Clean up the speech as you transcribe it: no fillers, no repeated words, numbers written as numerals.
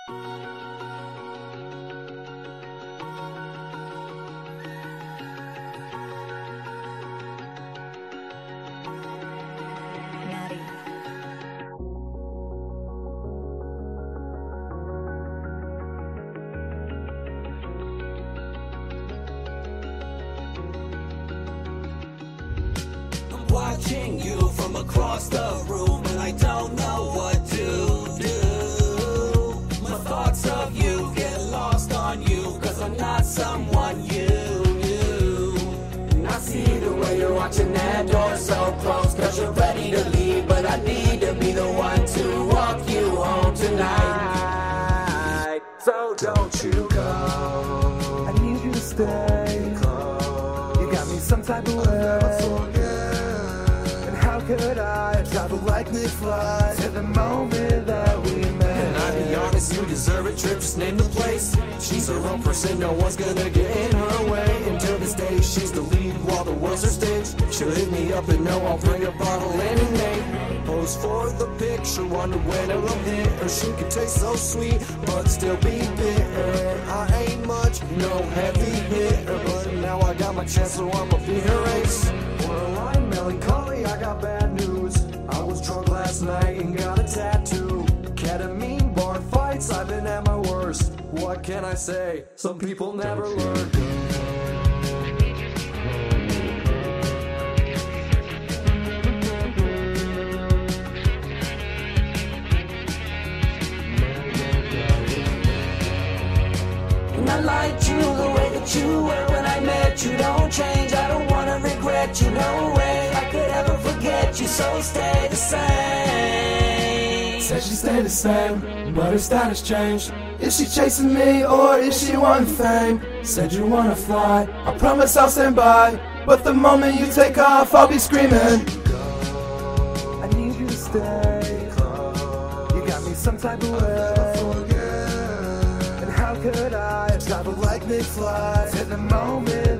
Natty. I'm watching you from across the room, and I don't know what to do. My thoughts of you get lost on you, cause I'm not someone you knew. And I see the way you're watching that door so close, cause you're ready to leave, but I need to be the one to walk you home tonight. So don't you go, I need you to stay. You got me some type of way. And how could I travel like McFly to the moment that we met? and I'll be honest, you deserve a trip, just name the place. She's her own person, no one's gonna get in her way. Until this day, she's the lead while the world's her stage. She'll hit me up and know I'll bring a bottle and a name. Pose for the picture, wonder when it'll hit her. She could taste so sweet, but still be bitter. I ain't much, no heavy hitter, but now I got my chance, so I'ma be her ace. Well, I'm melancholy, I got bad news. I was drunk last night and got a tattoo. Ketamine bar fights, I've been at my worst. What can I say? Some people never learn. And I liked you the way that you were when I met you. Don't change, I don't wanna regret you. No way I could ever forget you, so stay the same. Said she stayed the same, but her status changed. Is she chasing me or is she wanting fame? Said you wanna fly, I promise I'll stand by. But the moment you take off, I'll be screaming. I need you to stay. You got me some type of way. And how could I travel like McFly to the moment